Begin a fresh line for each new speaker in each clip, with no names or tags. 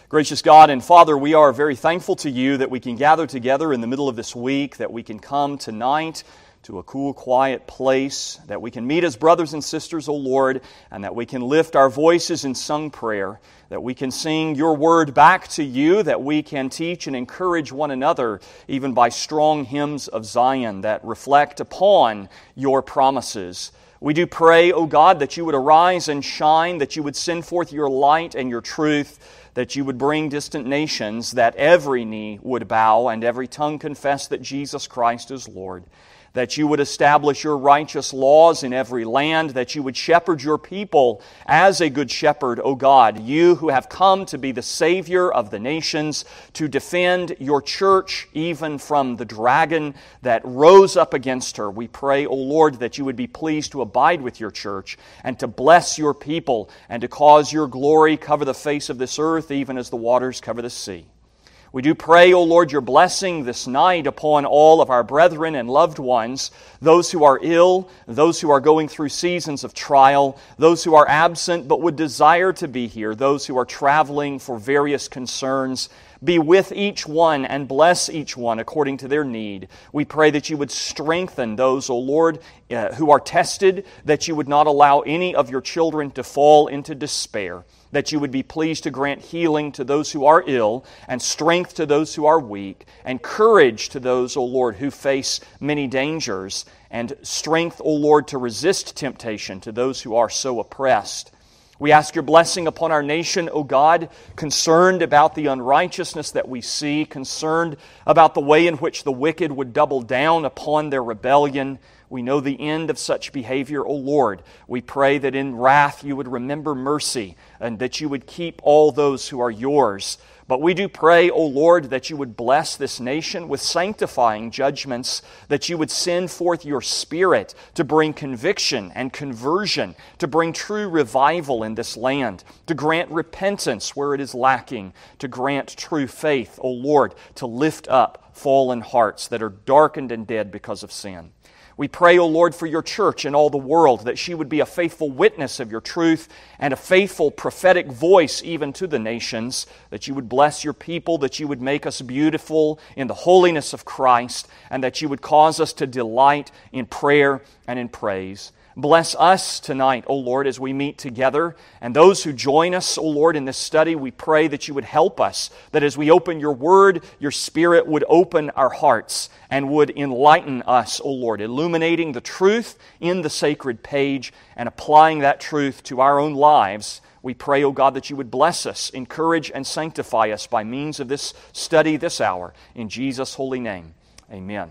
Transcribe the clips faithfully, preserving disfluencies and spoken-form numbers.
Gracious God and Father, we are very thankful to you that we can gather together in the middle of this week, that we can come tonight to a cool, quiet place, that we can meet as brothers and sisters, O Lord, and that we can lift our voices in sung prayer, that we can sing your word back to you, that we can teach and encourage one another, even by strong hymns of Zion that reflect upon your promises. We do pray, O God, that you would arise and shine, that you would send forth your light and your truth, that you would bring distant nations, that every knee would bow and every tongue confess that Jesus Christ is Lord, that you would establish your righteous laws in every land, that you would shepherd your people as a good shepherd, O God, you who have come to be the Savior of the nations, to defend your church even from the dragon that rose up against her. We pray, O Lord, that you would be pleased to abide with your church and to bless your people and to cause your glory cover the face of this earth even as the waters cover the sea. We do pray, O Lord, your blessing this night upon all of our brethren and loved ones, those who are ill, those who are going through seasons of trial, those who are absent but would desire to be here, those who are traveling for various concerns. Be with each one and bless each one according to their need. We pray that you would strengthen those, O Lord, uh, who are tested, that you would not allow any of your children to fall into despair, that you would be pleased to grant healing to those who are ill, and strength to those who are weak, and courage to those, O Lord, who face many dangers, and strength, O Lord, to resist temptation to those who are so oppressed. We ask your blessing upon our nation, O God, concerned about the unrighteousness that we see, concerned about the way in which the wicked would double down upon their rebellion. We know the end of such behavior, O Lord. We pray that in wrath you would remember mercy and that you would keep all those who are yours. But we do pray, O Lord, that you would bless this nation with sanctifying judgments, that you would send forth your Spirit to bring conviction and conversion, to bring true revival in this land, to grant repentance where it is lacking, to grant true faith, O Lord, to lift up fallen hearts that are darkened and dead because of sin. We pray, O Lord, for your church in all the world, that she would be a faithful witness of your truth and a faithful prophetic voice even to the nations, that you would bless your people, that you would make us beautiful in the holiness of Christ, and that you would cause us to delight in prayer and in praise. Bless us tonight, O Lord, as we meet together. And those who join us, O Lord, in this study, we pray that you would help us, that as we open your word, your Spirit would open our hearts and would enlighten us, O Lord, illuminating the truth in the sacred page and applying that truth to our own lives. We pray, O God, that you would bless us, encourage, and sanctify us by means of this study this hour. In Jesus' holy name, amen.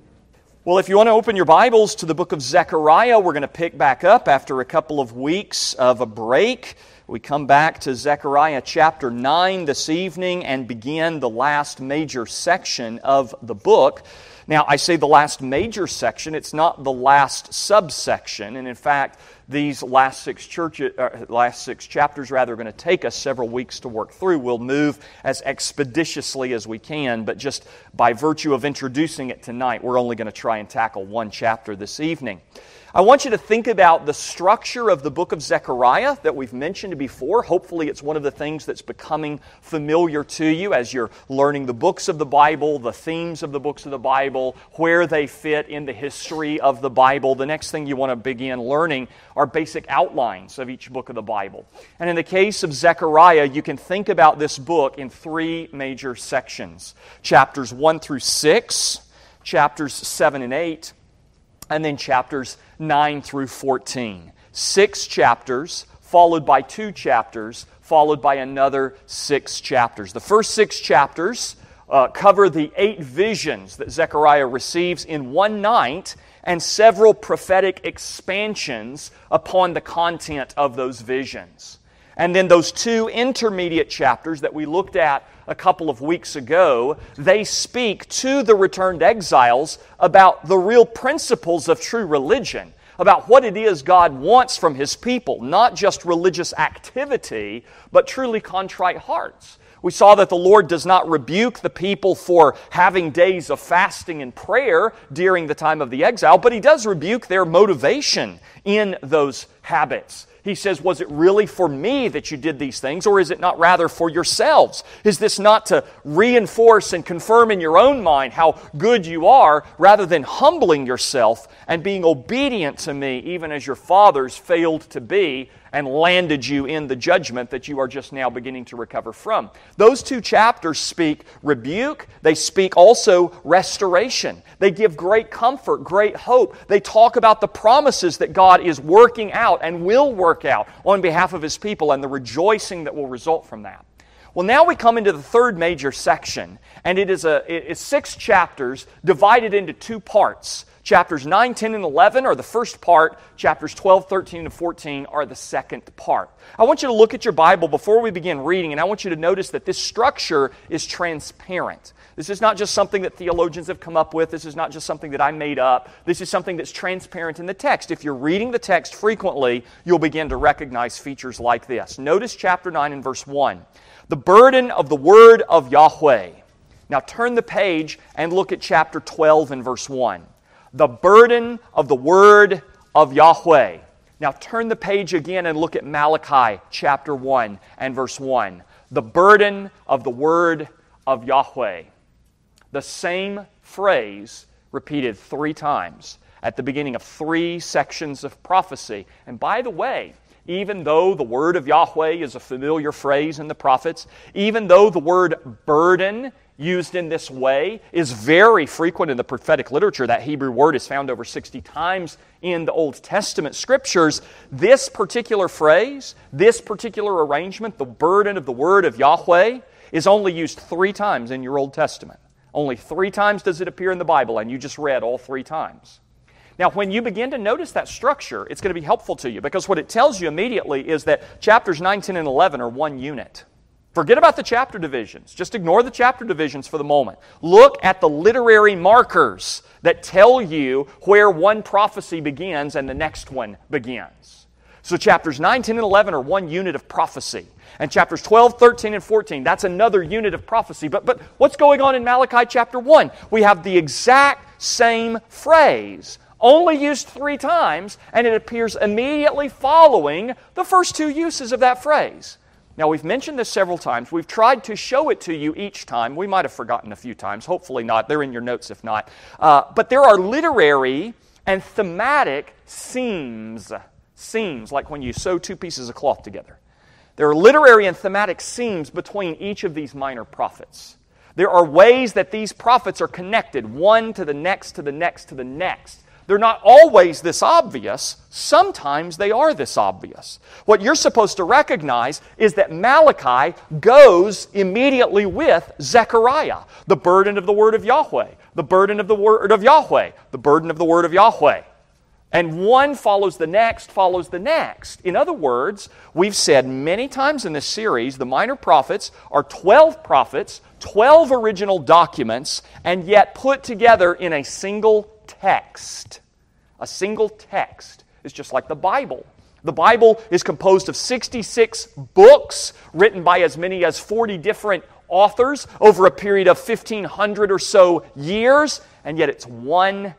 Well, if you want to open your Bibles to the book of Zechariah, we're going to pick back up after a couple of weeks of a break. We come back to Zechariah chapter nine this evening and begin the last major section of the book. Now, I say the last major section, it's not the last subsection, and in fact, these last six churches, uh, last six chapters rather, are going to take us several weeks to work through. We'll move as expeditiously as we can, but just by virtue of introducing it tonight, we're only going to try and tackle one chapter this evening. I want you to think about the structure of the book of Zechariah that we've mentioned before. Hopefully it's one of the things that's becoming familiar to you as you're learning the books of the Bible, the themes of the books of the Bible, where they fit in the history of the Bible. The next thing you want to begin learning are basic outlines of each book of the Bible. And in the case of Zechariah, you can think about this book in three major sections. Chapters one through six, chapters seven and eight, and then chapters nine through fourteen. Six chapters, followed by two chapters, followed by another six chapters. The first six chapters uh, cover the eight visions that Zechariah receives in one night and several prophetic expansions upon the content of those visions. And then those two intermediate chapters that we looked at a couple of weeks ago, they speak to the returned exiles about the real principles of true religion, about what it is God wants from His people, not just religious activity, but truly contrite hearts. We saw that the Lord does not rebuke the people for having days of fasting and prayer during the time of the exile, but He does rebuke their motivation in those habits. He says, was it really for me that you did these things, or is it not rather for yourselves? Is this not to reinforce and confirm in your own mind how good you are, rather than humbling yourself and being obedient to me, even as your fathers failed to be, and landed you in the judgment that you are just now beginning to recover from? Those two chapters speak rebuke. They speak also restoration. They give great comfort, great hope. They talk about the promises that God is working out and will work out on behalf of His people, and the rejoicing that will result from that. Well, now we come into the third major section, and it is a it's six chapters divided into two parts. Chapters nine, ten, and eleven are the first part. Chapters twelve, thirteen, and fourteen are the second part. I want you to look at your Bible before we begin reading, and I want you to notice that this structure is transparent. This is not just something that theologians have come up with. This is not just something that I made up. This is something that's transparent in the text. If you're reading the text frequently, you'll begin to recognize features like this. Notice chapter nine and verse one. The burden of the word of Yahweh. Now turn the page and look at chapter twelve and verse one. The burden of the word of Yahweh. Now turn the page again and look at Malachi chapter one and verse one. The burden of the word of Yahweh. The same phrase repeated three times at the beginning of three sections of prophecy. And by the way, even though the word of Yahweh is a familiar phrase in the prophets, even though the word burden used in this way is very frequent in the prophetic literature, that Hebrew word is found over sixty times in the Old Testament Scriptures, this particular phrase, this particular arrangement, the burden of the word of Yahweh, is only used three times in your Old Testament. Only three times does it appear in the Bible, and you just read all three times. Now, when you begin to notice that structure, it's going to be helpful to you, because what it tells you immediately is that chapters nine, ten, and eleven are one unit. Forget about the chapter divisions. Just ignore the chapter divisions for the moment. Look at the literary markers that tell you where one prophecy begins and the next one begins. So chapters nine, ten, and eleven are one unit of prophecy. And chapters twelve, thirteen, and fourteen, that's another unit of prophecy. But, but what's going on in Malachi chapter one? We have the exact same phrase, only used three times, and it appears immediately following the first two uses of that phrase. Now, we've mentioned this several times. We've tried to show it to you each time. We might have forgotten a few times. Hopefully not. They're in your notes if not. Uh, but there are literary and thematic seams. Seams, like when you sew two pieces of cloth together. There are literary and thematic seams between each of these minor prophets. There are ways that these prophets are connected, one to the next, to the next, to the next. They're not always this obvious. Sometimes they are this obvious. What you're supposed to recognize is that Malachi goes immediately with Zechariah. The burden of the word of Yahweh. The burden of the word of Yahweh. The burden of the word of Yahweh. And one follows the next, follows the next. In other words, we've said many times in this series, the minor prophets are twelve prophets, twelve original documents, and yet put together in a single text. A single text is just like the Bible. The Bible is composed of sixty-six books written by as many as forty different authors over a period of fifteen hundred or so years, and yet it's one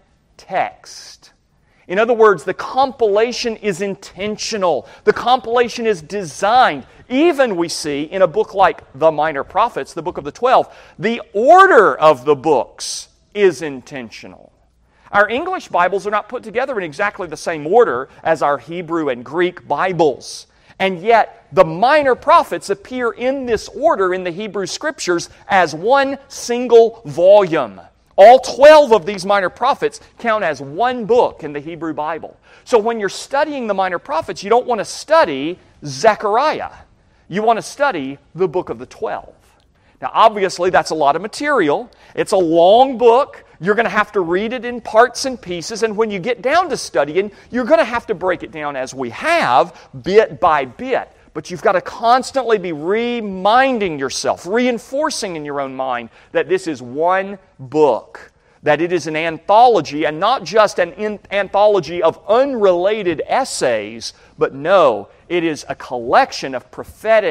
text. In other words, the compilation is intentional. The compilation is designed. Even we see in a book like the Minor Prophets, the book of the Twelve, the order of the books is intentional. Our English Bibles are not put together in exactly the same order as our Hebrew and Greek Bibles. And yet, the minor prophets appear in this order in the Hebrew Scriptures as one single volume. All twelve of these minor prophets count as one book in the Hebrew Bible. So when you're studying the minor prophets, you don't want to study Zechariah. You want to study the book of the twelve. Now, obviously, that's a lot of material. It's a long book. You're going to have to read it in parts and pieces, and when you get down to studying, you're going to have to break it down as we have, bit by bit. But you've got to constantly be reminding yourself, reinforcing in your own mind that this is one book, that it is an anthology, and not just an in- anthology of unrelated essays, but no, it is a collection of prophetic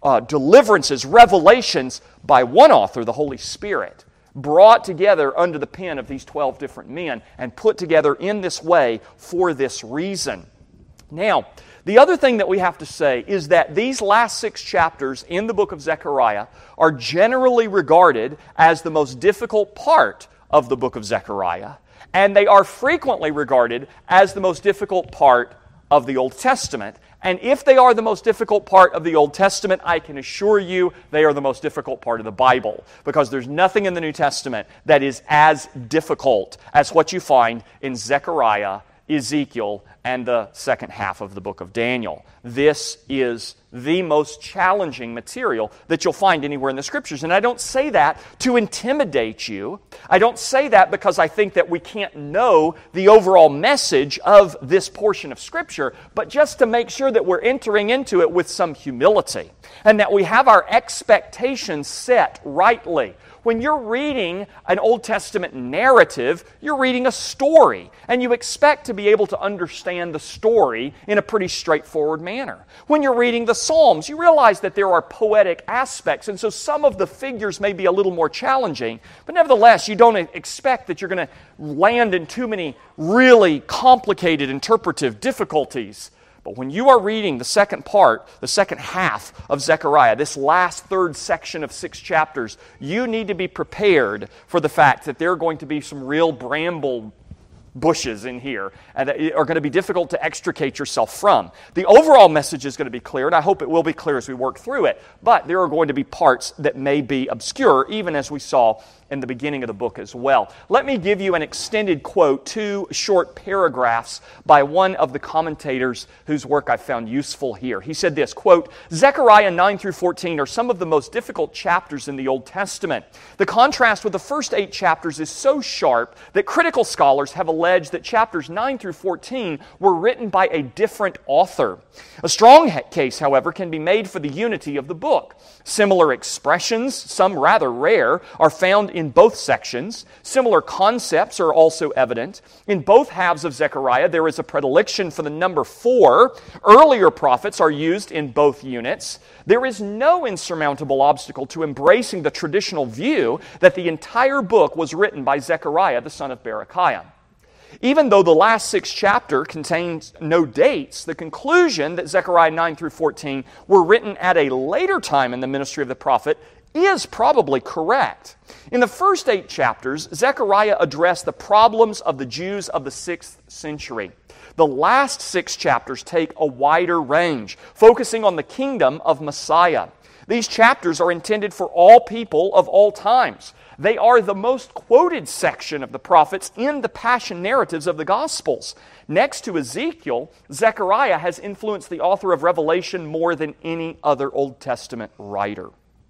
uh, deliverances, revelations by one author, the Holy Spirit, brought together under the pen of these twelve different men and put together in this way for this reason. Now, the other thing that we have to say is that these last six chapters in the book of Zechariah are generally regarded as the most difficult part of the book of Zechariah, and they are frequently regarded as the most difficult part of the Old Testament. And if they are the most difficult part of the Old Testament, I can assure you they are the most difficult part of the Bible, because there's nothing in the New Testament that is as difficult as what you find in Zechariah, Ezekiel, and the second half of the book of Daniel. This is the most challenging material that you'll find anywhere in the Scriptures. And I don't say that to intimidate you. I don't say that because I think that we can't know the overall message of this portion of Scripture, but just to make sure that we're entering into it with some humility and that we have our expectations set rightly. When you're reading an Old Testament narrative, you're reading a story, and you expect to be able to understand the story in a pretty straightforward manner. When you're reading the Psalms, you realize that there are poetic aspects, and so some of the figures may be a little more challenging, but nevertheless, you don't expect that you're going to land in too many really complicated interpretive difficulties. But when you are reading the second part, the second half of Zechariah, this last third section of six chapters, you need to be prepared for the fact that there are going to be some real bramble bushes in here and that are going to be difficult to extricate yourself from. The overall message is going to be clear, and I hope it will be clear as we work through it, but there are going to be parts that may be obscure, even as we saw in the beginning of the book as well. Let me give you an extended quote, two short paragraphs by one of the commentators whose work I found useful here. He said this, quote, "Zechariah nine through fourteen are some of the most difficult chapters in the Old Testament. The contrast with the first eight chapters is so sharp that critical scholars have alleged that chapters nine through fourteen were written by a different author. A strong case, however, can be made for the unity of the book. Similar expressions, some rather rare, are found in both sections. Similar concepts are also evident. In both halves of Zechariah, there is a predilection for the number four. Earlier prophets are used in both units. There is no insurmountable obstacle to embracing the traditional view that the entire book was written by Zechariah, the son of Berechiah. Even though the last six chapter contains no dates, the conclusion that Zechariah nine through fourteen were written at a later time in the ministry of the prophet is probably correct. In the first eight chapters, Zechariah addressed the problems of the Jews of the sixth century. The last six chapters take a wider range, focusing on the kingdom of Messiah. These chapters are intended for all people of all times. They are the most quoted section of the prophets in the passion narratives of the Gospels. Next to Ezekiel, Zechariah has influenced the author of Revelation more than any other Old Testament writer.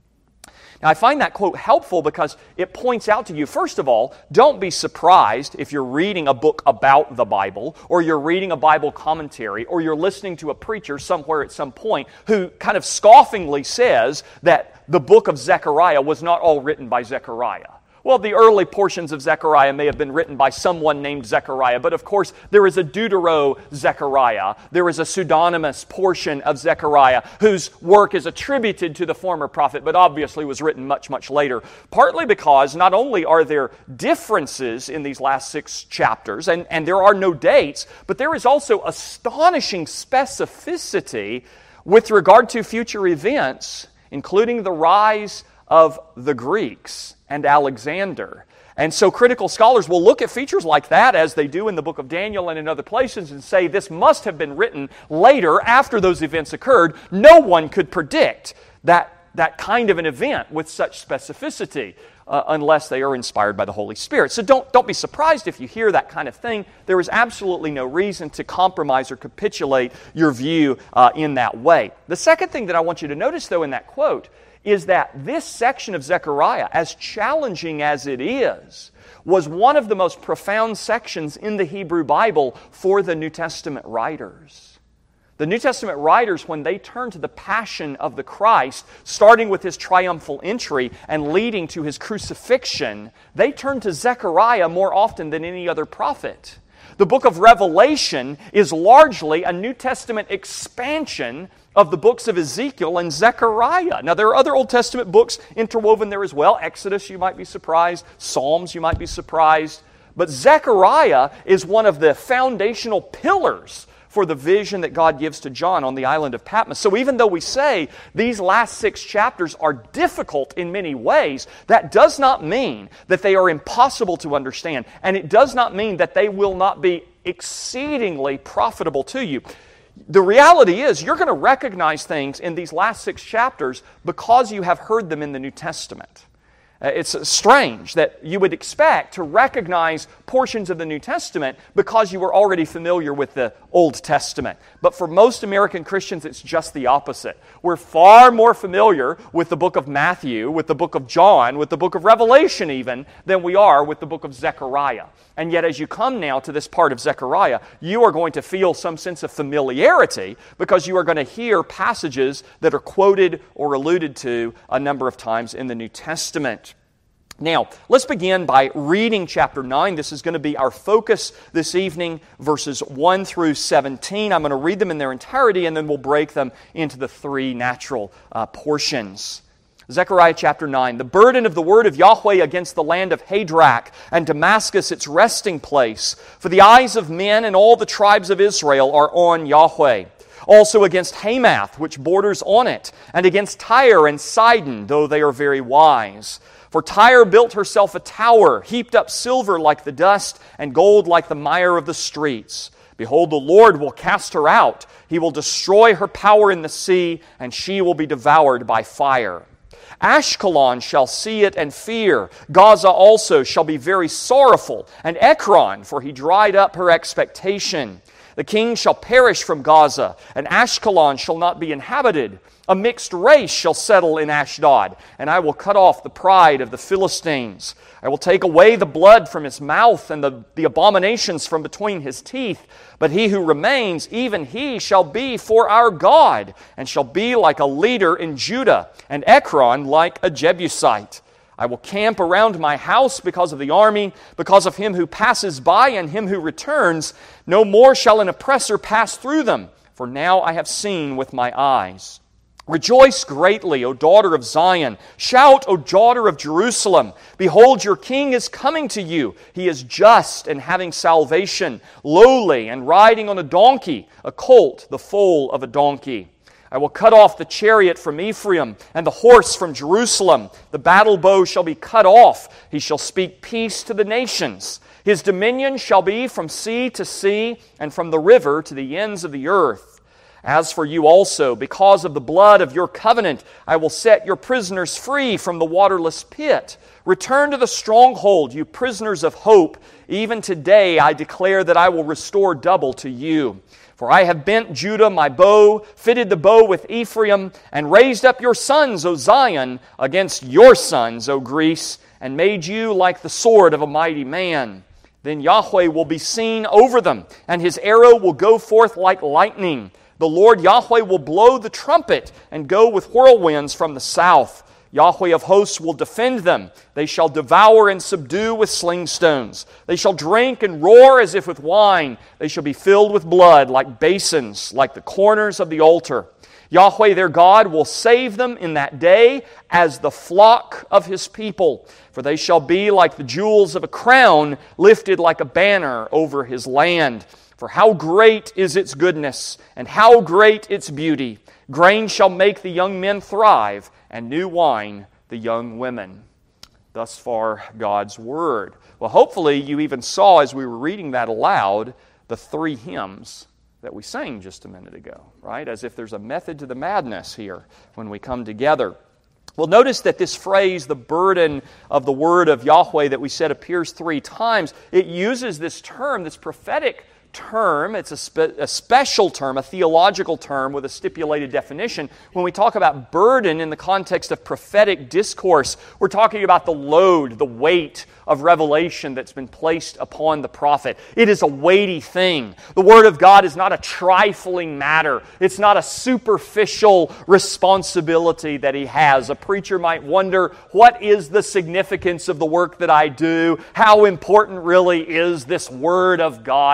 Now, I find that quote helpful because it points out to you, first of all, don't be surprised if you're reading a book about the Bible, or you're reading a Bible commentary, or you're listening to a preacher somewhere at some point who kind of scoffingly says that the book of Zechariah was not all written by Zechariah. Well, the early portions of Zechariah may have been written by someone named Zechariah, but of course there is a Deutero-Zechariah. There is a pseudonymous portion of Zechariah whose work is attributed to the former prophet, but obviously was written much, much later. Partly because not only are there differences in these last six chapters, and, and there are no dates, but there is also astonishing specificity with regard to future events, including the rise of the Greeks and Alexander. And so critical scholars will look at features like that, as they do in the book of Daniel and in other places, and say this must have been written later after those events occurred. No one could predict that, that kind of an event with such specificity uh, unless they are inspired by the Holy Spirit. So don't, don't be surprised if you hear that kind of thing. There is absolutely no reason to compromise or capitulate your view uh, in that way. The second thing that I want you to notice, though, in that quote is that this section of Zechariah, as challenging as it is, was one of the most profound sections in the Hebrew Bible for the New Testament writers. The New Testament writers, when they turn to the passion of the Christ, starting with His triumphal entry and leading to His crucifixion, they turn to Zechariah more often than any other prophet. The book of Revelation is largely a New Testament expansion of the books of Ezekiel and Zechariah. Now, there are other Old Testament books interwoven there as well. Exodus, you might be surprised. Psalms, you might be surprised. But Zechariah is one of the foundational pillars for the vision that God gives to John on the island of Patmos. So even though we say these last six chapters are difficult in many ways, that does not mean that they are impossible to understand. And it does not mean that they will not be exceedingly profitable to you. The reality is, you're going to recognize things in these last six chapters because you have heard them in the New Testament. Uh, it's strange that you would expect to recognize portions of the New Testament because you were already familiar with the Old Testament. But for most American Christians, it's just the opposite. We're far more familiar with the book of Matthew, with the book of John, with the book of Revelation even, than we are with the book of Zechariah. And yet as you come now to this part of Zechariah, you are going to feel some sense of familiarity because you are going to hear passages that are quoted or alluded to a number of times in the New Testament. Now, let's begin by reading chapter nine. This is going to be our focus this evening, verses one through seventeen. I'm going to read them in their entirety, and then we'll break them into the three natural uh, portions. Zechariah chapter nine. The burden of the word of Yahweh against the land of Hadrach, and Damascus its resting place. For the eyes of men and all the tribes of Israel are on Yahweh. Also against Hamath, which borders on it, and against Tyre and Sidon, though they are very wise. For Tyre built herself a tower, heaped up silver like the dust, and gold like the mire of the streets. Behold, the Lord will cast her out. He will destroy her power in the sea, and she will be devoured by fire. Ashkelon shall see it and fear. Gaza also shall be very sorrowful, and Ekron, for he dried up her expectation. The king shall perish from Gaza, and Ashkelon shall not be inhabited. A mixed race shall settle in Ashdod, and I will cut off the pride of the Philistines. I will take away the blood from his mouth and the, the abominations from between his teeth. But he who remains, even he shall be for our God, and shall be like a leader in Judah, and Ekron like a Jebusite. I will camp around my house because of the army, because of him who passes by and him who returns. No more shall an oppressor pass through them, for now I have seen with my eyes. Rejoice greatly, O daughter of Zion. Shout, O daughter of Jerusalem. Behold, your king is coming to you. He is just and having salvation, lowly and riding on a donkey, a colt, the foal of a donkey. I will cut off the chariot from Ephraim and the horse from Jerusalem. The battle bow shall be cut off. He shall speak peace to the nations. His dominion shall be from sea to sea and from the river to the ends of the earth. As for you also, because of the blood of your covenant, I will set your prisoners free from the waterless pit. Return to the stronghold, you prisoners of hope. Even today I declare that I will restore double to you. For I have bent Judah my bow, fitted the bow with Ephraim, and raised up your sons, O Zion, against your sons, O Greece, and made you like the sword of a mighty man. Then Yahweh will be seen over them, and His arrow will go forth like lightning. The Lord Yahweh will blow the trumpet and go with whirlwinds from the south. Yahweh of hosts will defend them. They shall devour and subdue with sling stones. They shall drink and roar as if with wine. They shall be filled with blood like basins, like the corners of the altar. Yahweh their God will save them in that day as the flock of His people. For they shall be like the jewels of a crown, lifted like a banner over His land. For how great is its goodness, and how great its beauty. Grain shall make the young men thrive, and new wine the young women. Thus far, God's Word. Well, hopefully you even saw as we were reading that aloud the three hymns that we sang just a minute ago, right? As if there's a method to the madness here when we come together. Well, notice that this phrase, the burden of the word of Yahweh that we said appears three times. It uses this term, this prophetic term. It's a, spe- a special term, a theological term with a stipulated definition. When we talk about burden in the context of prophetic discourse, we're talking about the load, the weight of revelation that's been placed upon the prophet. It is a weighty thing. The Word of God is not a trifling matter. It's not a superficial responsibility that he has. A preacher might wonder, what is the significance of the work that I do? How important really is this Word of God? Sure,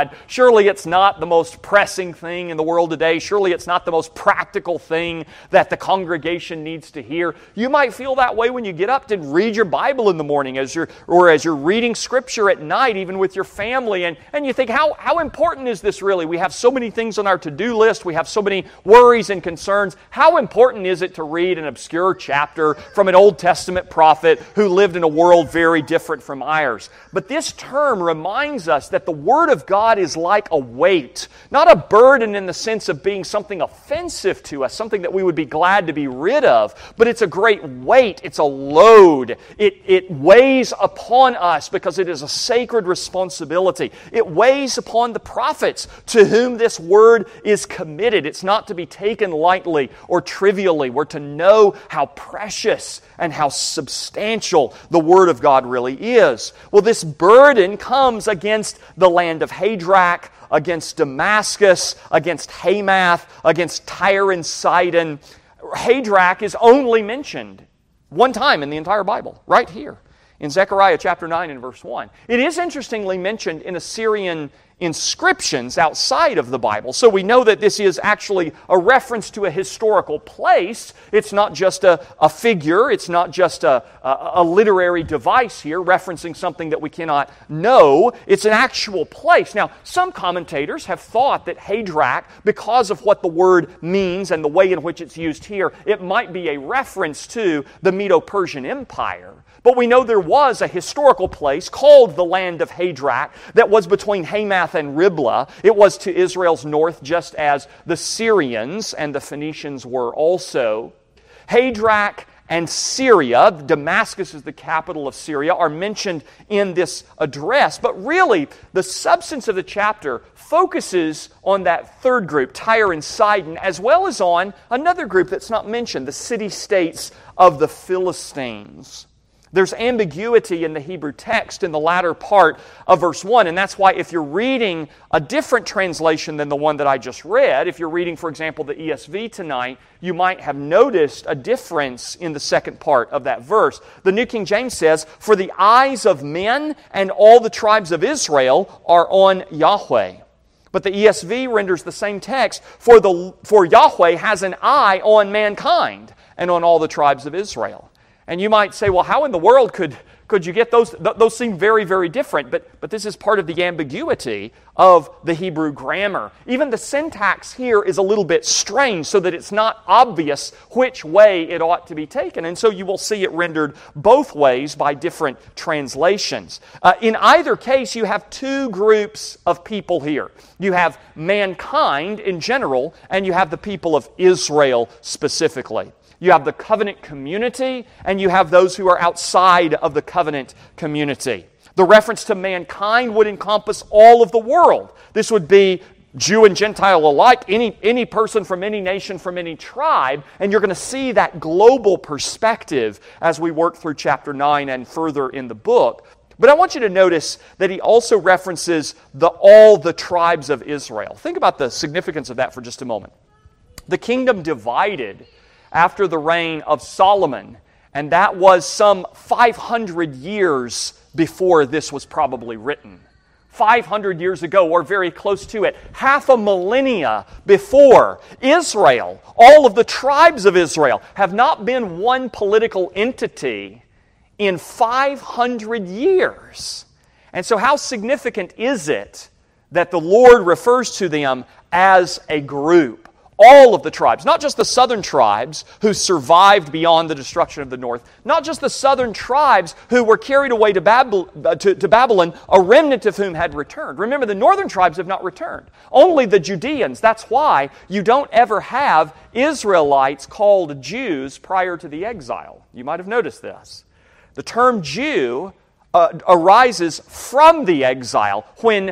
surely it's not the most pressing thing in the world today. Surely it's not the most practical thing that the congregation needs to hear. You might feel that way when you get up to read your Bible in the morning as you're, or as you're reading Scripture at night, even with your family. And, and you think, how, how important is this really? We have so many things on our to-do list. We have so many worries and concerns. How important is it to read an obscure chapter from an Old Testament prophet who lived in a world very different from ours? But this term reminds us that the Word of God is like a weight, not a burden in the sense of being something offensive to us, something that we would be glad to be rid of, but it's a great weight, it's a load. It, it weighs upon us because it is a sacred responsibility. It weighs upon the prophets to whom this Word is committed. It's not to be taken lightly or trivially. We're to know how precious and how substantial the Word of God really is. Well, this burden comes against the land of Hadrach, against Damascus, against Hamath, against Tyre and Sidon. Hadrach is only mentioned one time in the entire Bible, right here in Zechariah chapter nine and verse one. It is interestingly mentioned in Assyrian inscriptions outside of the Bible. So we know that this is actually a reference to a historical place. It's not just a, a figure. It's not just a, a, a literary device here referencing something that we cannot know. It's an actual place. Now, some commentators have thought that Hadrach, because of what the word means and the way in which it's used here, it might be a reference to the Medo-Persian Empire. But we know there was a historical place called the land of Hadrach that was between Hamath and Riblah. It was to Israel's north, just as the Syrians and the Phoenicians were also. Hadrach and Syria, Damascus is the capital of Syria, are mentioned in this address. But really, the substance of the chapter focuses on that third group, Tyre and Sidon, as well as on another group that's not mentioned, the city-states of the Philistines. There's ambiguity in the Hebrew text in the latter part of verse one, and that's why if you're reading a different translation than the one that I just read, if you're reading, for example, the E S V tonight, you might have noticed a difference in the second part of that verse. The New King James says, "For the eyes of men and all the tribes of Israel are on Yahweh." But the E S V renders the same text, "For the for Yahweh has an eye on mankind and on all the tribes of Israel." And you might say, well, how in the world could, could you get those? Th- those seem very, very different. But, but this is part of the ambiguity of the Hebrew grammar. Even the syntax here is a little bit strange so that it's not obvious which way it ought to be taken. And so you will see it rendered both ways by different translations. Uh, in either case, you have two groups of people here. You have mankind in general, and you have the people of Israel specifically. You have the covenant community, and you have those who are outside of the covenant community. The reference to mankind would encompass all of the world. This would be Jew and Gentile alike, any, any person from any nation, from any tribe, and you're going to see that global perspective as we work through chapter nine and further in the book. But I want you to notice that he also references the all the tribes of Israel. Think about the significance of that for just a moment. The kingdom divided after the reign of Solomon, and that was some five hundred years before this was probably written. five hundred years ago, or very close to it, half a millennia before, Israel, all of the tribes of Israel, have not been one political entity in five hundred years. And so how significant is it that the Lord refers to them as a group? All of the tribes, not just the southern tribes who survived beyond the destruction of the north, not just the southern tribes who were carried away to, Bab- to, to Babylon, a remnant of whom had returned. Remember, the northern tribes have not returned. Only the Judeans. That's why you don't ever have Israelites called Jews prior to the exile. You might have noticed this. The term Jew uh, arises from the exile when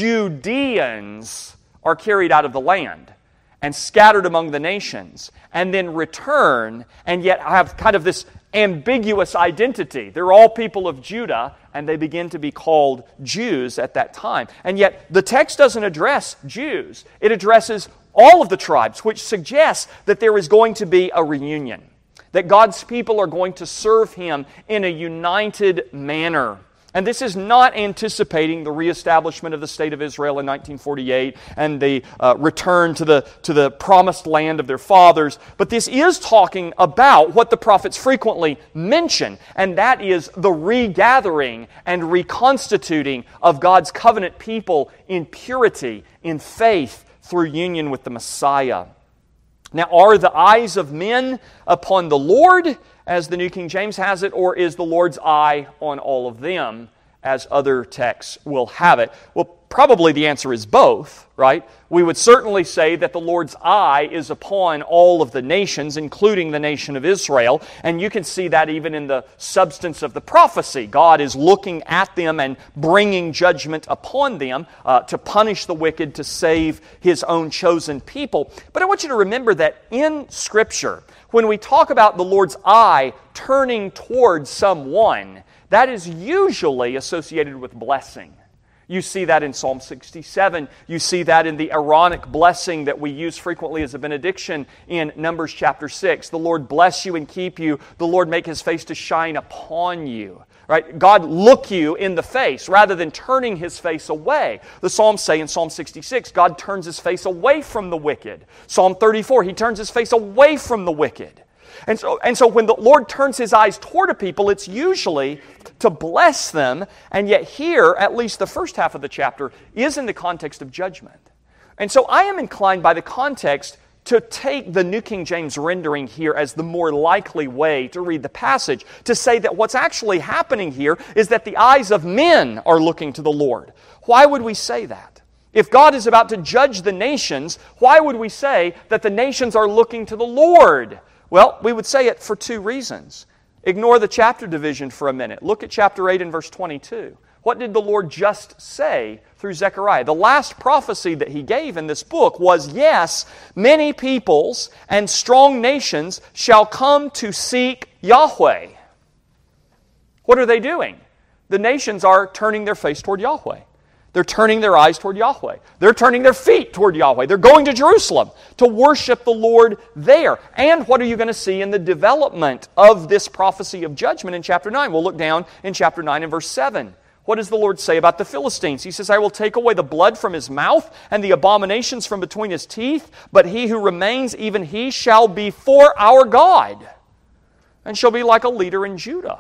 Judeans are carried out of the land and scattered among the nations, and then return, and yet have kind of this ambiguous identity. They're all people of Judah, and they begin to be called Jews at that time. And yet, the text doesn't address Jews. It addresses all of the tribes, which suggests that there is going to be a reunion, that God's people are going to serve Him in a united manner. And this is not anticipating the reestablishment of the State of Israel in nineteen forty-eight and the uh, return to the, to the promised land of their fathers, but this is talking about what the prophets frequently mention, and that is the regathering and reconstituting of God's covenant people in purity, in faith, through union with the Messiah. Now, are the eyes of men upon the Lord, as the New King James has it, or is the Lord's eye on all of them, as other texts will have it? Well, probably the answer is both, right? We would certainly say that the Lord's eye is upon all of the nations, including the nation of Israel, and you can see that even in the substance of the prophecy. God is looking at them and bringing judgment upon them uh, to punish the wicked, to save His own chosen people. But I want you to remember that in Scripture, when we talk about the Lord's eye turning towards someone, that is usually associated with blessing. You see that in Psalm sixty-seven. You see that in the Aaronic blessing that we use frequently as a benediction in Numbers chapter six. The Lord bless you and keep you. The Lord make His face to shine upon you. Right? God look you in the face rather than turning His face away. The Psalms say in Psalm sixty-six, God turns His face away from the wicked. Psalm thirty-four, He turns His face away from the wicked. And so, and so when the Lord turns His eyes toward a people, it's usually to bless them. And yet here, at least the first half of the chapter, is in the context of judgment. And so I am inclined by the context to take the New King James rendering here as the more likely way to read the passage, to say that what's actually happening here is that the eyes of men are looking to the Lord. Why would we say that? If God is about to judge the nations, why would we say that the nations are looking to the Lord? Well, we would say it for two reasons. Ignore the chapter division for a minute. Look at chapter eight and verse twenty-two. What did the Lord just say through Zechariah? The last prophecy that He gave in this book was, yes, many peoples and strong nations shall come to seek Yahweh. What are they doing? The nations are turning their face toward Yahweh. They're turning their eyes toward Yahweh. They're turning their feet toward Yahweh. They're going to Jerusalem to worship the Lord there. And what are you going to see in the development of this prophecy of judgment in chapter nine? We'll look down in chapter nine and verse seven. What does the Lord say about the Philistines? He says, I will take away the blood from his mouth and the abominations from between his teeth, but he who remains, even he shall be for our God, and shall be like a leader in Judah.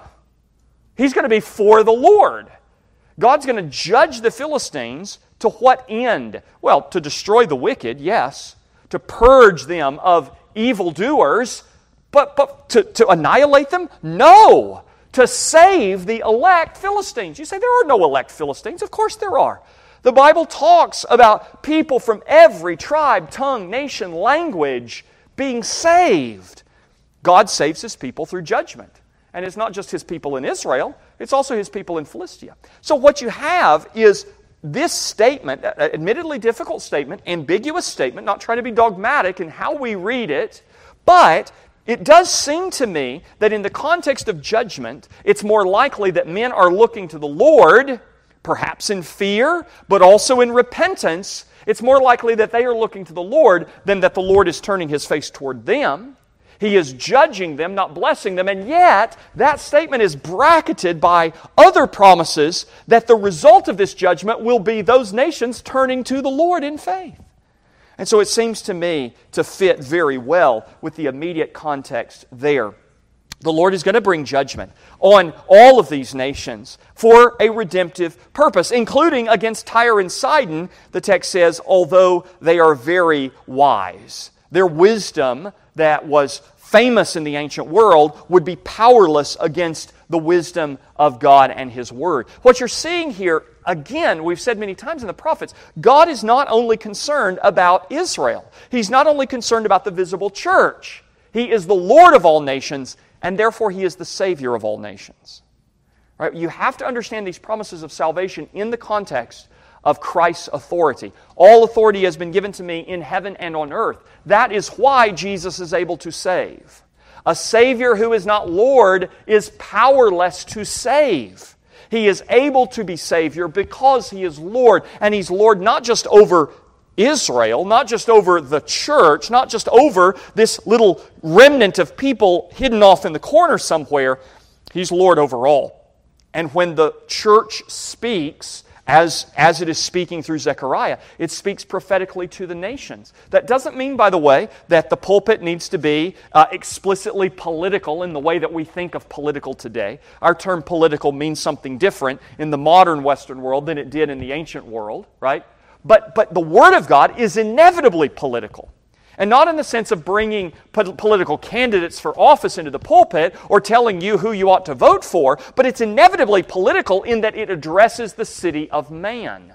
He's going to be for the Lord. God's going to judge the Philistines to what end? Well, to destroy the wicked, yes. To purge them of evildoers, but, but to, to annihilate them? No! To save the elect Philistines. You say, there are no elect Philistines. Of course there are. The Bible talks about people from every tribe, tongue, nation, language being saved. God saves His people through judgment. And it's not just His people in Israel, it's also His people in Philistia. So what you have is this statement, admittedly difficult statement, ambiguous statement, not trying to be dogmatic in how we read it, but it does seem to me that in the context of judgment, it's more likely that men are looking to the Lord, perhaps in fear, but also in repentance. It's more likely that they are looking to the Lord than that the Lord is turning His face toward them. He is judging them, not blessing them, and yet that statement is bracketed by other promises that the result of this judgment will be those nations turning to the Lord in faith. And so it seems to me to fit very well with the immediate context there. The Lord is going to bring judgment on all of these nations for a redemptive purpose, including against Tyre and Sidon, the text says, although they are very wise. Their wisdom that was famous in the ancient world would be powerless against the wisdom of God and His Word. What you're seeing here, again, we've said many times in the prophets, God is not only concerned about Israel. He's not only concerned about the visible church. He is the Lord of all nations, and therefore He is the Savior of all nations. Right? You have to understand these promises of salvation in the context of Christ's authority. All authority has been given to me in heaven and on earth. That is why Jesus is able to save. A Savior who is not Lord is powerless to save. He is able to be Savior because He is Lord. And He's Lord not just over Israel, not just over the church, not just over this little remnant of people hidden off in the corner somewhere. He's Lord over all. And when the church speaks, as, as it is speaking through Zechariah, it speaks prophetically to the nations. That doesn't mean, by the way, that the pulpit needs to be uh, explicitly political in the way that we think of political today. Our term political means something different in the modern Western world than it did in the ancient world, right? But, but the Word of God is inevitably political. And not in the sense of bringing po- political candidates for office into the pulpit or telling you who you ought to vote for, but it's inevitably political in that it addresses the city of man.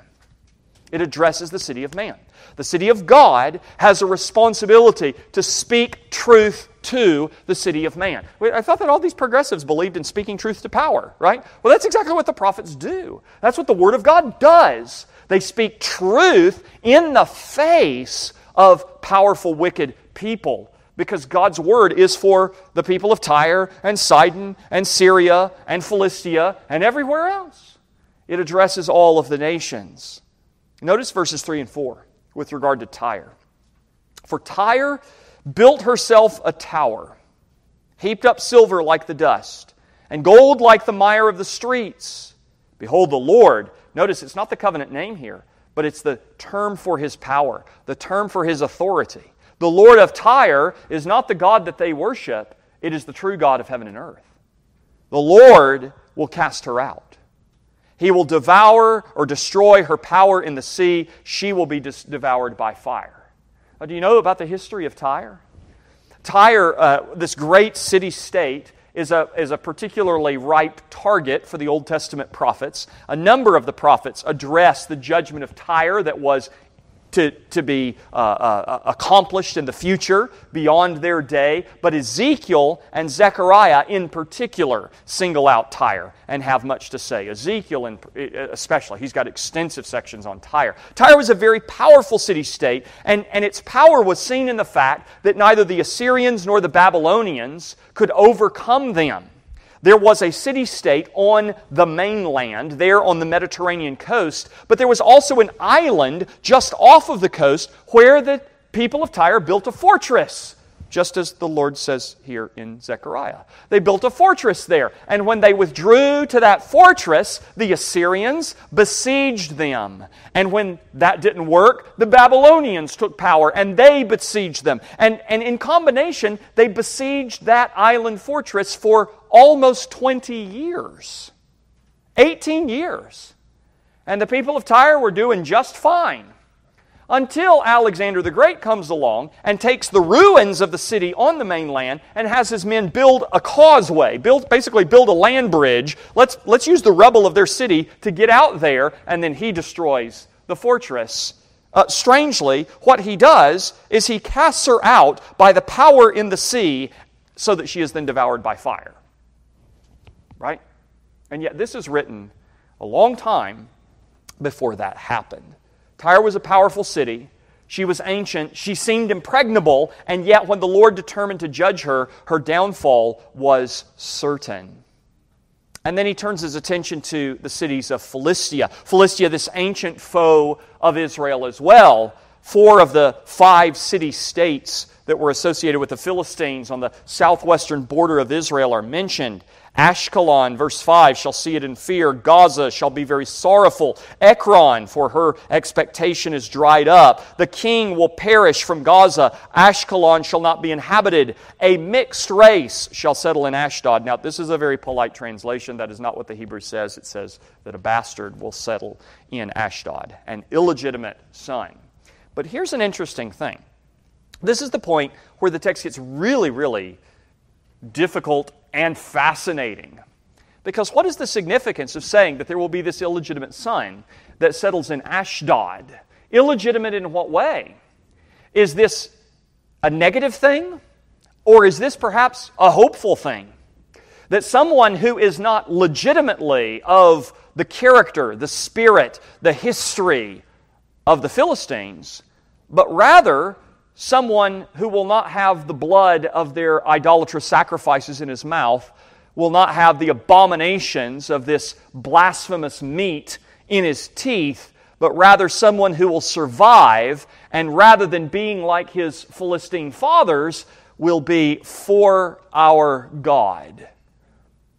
It addresses the city of man. The city of God has a responsibility to speak truth to the city of man. I thought that all these progressives believed in speaking truth to power, right? Well, that's exactly what the prophets do. That's what the Word of God does. They speak truth in the face of powerful, wicked people, because God's Word is for the people of Tyre and Sidon and Syria and Philistia and everywhere else. It addresses all of the nations. Notice verses three and four with regard to Tyre. For Tyre built herself a tower, heaped up silver like the dust, and gold like the mire of the streets. Behold, the Lord, notice it's not the covenant name here, but it's the term for His power, the term for His authority. The Lord of Tyre is not the God that they worship, it is the true God of heaven and earth. The Lord will cast her out. He will devour or destroy her power in the sea. She will be dis- devoured by fire. Now, do you know about the history of Tyre? Tyre, uh, this great city-state, is a, is a particularly ripe target for the Old Testament prophets. A number of the prophets address the judgment of Tyre that was to, to be uh, uh, accomplished in the future, beyond their day. But Ezekiel and Zechariah in particular single out Tyre and have much to say. Ezekiel in, especially, he's got extensive sections on Tyre. Tyre was a very powerful city-state, and, and its power was seen in the fact that neither the Assyrians nor the Babylonians could overcome them. There was a city-state on the mainland, there on the Mediterranean coast, but there was also an island just off of the coast where the people of Tyre built a fortress, just as the Lord says here in Zechariah. They built a fortress there, and when they withdrew to that fortress, the Assyrians besieged them. And when that didn't work, the Babylonians took power, and they besieged them. And, and in combination, they besieged that island fortress for almost twenty years. eighteen years. And the people of Tyre were doing just fine. Until Alexander the Great comes along and takes the ruins of the city on the mainland and has his men build a causeway, build, basically build a land bridge. Let's, let's use the rubble of their city to get out there, and then he destroys the fortress. Uh, strangely, what he does is he casts her out by the power in the sea so that she is then devoured by fire. Right? And yet this is written a long time before that happened. Tyre was a powerful city. She was ancient. She seemed impregnable. And yet when the Lord determined to judge her, her downfall was certain. And then he turns his attention to the cities of Philistia. Philistia, this ancient foe of Israel as well. Four of the five city-states that were associated with the Philistines on the southwestern border of Israel are mentioned. Ashkelon, verse five, shall see it in fear. Gaza shall be very sorrowful. Ekron, for her expectation is dried up. The king will perish from Gaza. Ashkelon shall not be inhabited. A mixed race shall settle in Ashdod. Now, this is a very polite translation. That is not what the Hebrew says. It says that a bastard will settle in Ashdod, an illegitimate son. But here's an interesting thing. This is the point where the text gets really, really difficult and fascinating. Because what is the significance of saying that there will be this illegitimate son that settles in Ashdod? Illegitimate in what way? Is this a negative thing? Or is this perhaps a hopeful thing? That someone who is not legitimately of the character, the spirit, the history of the Philistines, but rather someone who will not have the blood of their idolatrous sacrifices in his mouth, will not have the abominations of this blasphemous meat in his teeth, but rather someone who will survive, and rather than being like his Philistine fathers, will be for our God.